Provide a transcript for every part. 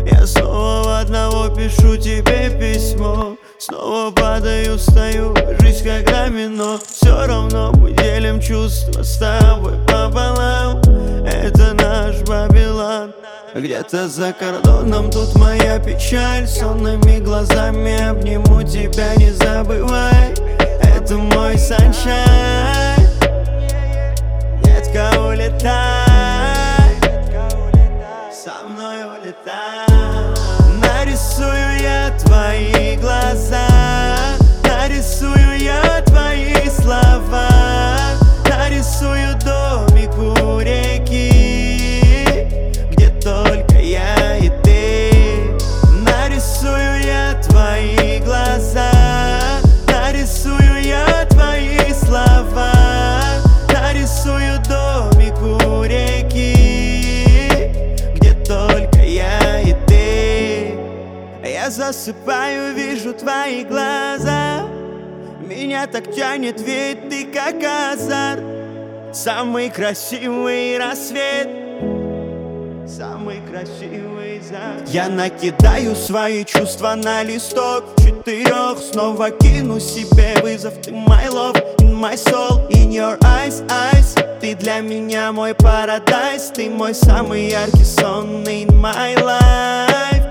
Я снова в одного пишу тебе письмо. Снова падаю, встаю, жизнь как домино. Все равно мы делим чувства с тобой пополам. Это наш Вавилон. Где-то за кордоном тут моя печаль. Сонными глазами обниму тебя, не забывай. Это мой саншайн. Детка, улетай, со мной улетай. Нарисую я твои глаза, нарисую я твои слова, нарисую домик у реки, где только я и ты. Нарисую я твои глаза, нарисую я твои слова, нарисую домик у реки, где только я и ты. Я засыпаю, вижу твои глаза, меня так тянет, ведь ты как азарт. Самый красивый рассвет, самый красивый закат. Я накидаю свои чувства на листок четырех. Снова кину себе вызов. Ты my love, in my soul, in your eyes, eyes. Ты для меня мой парадайз. Ты мой самый яркий сон in my life.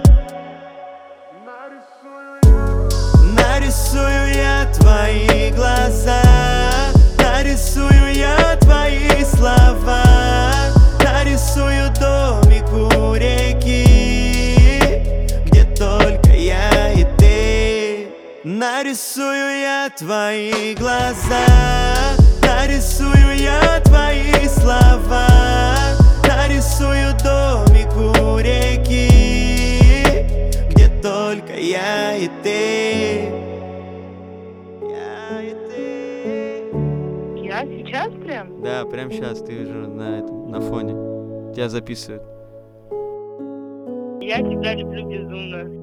Нарисую я твои глаза, нарисую я твои слова, нарисую домик у реки, где только я и ты. Нарисую я твои глаза, нарисую я твои слова, нарисую домик у реки, где только я и ты. Я и ты. Я сейчас прям? Да, прямо сейчас ты уже на фоне. Тебя записывают. Я тебя люблю безумно.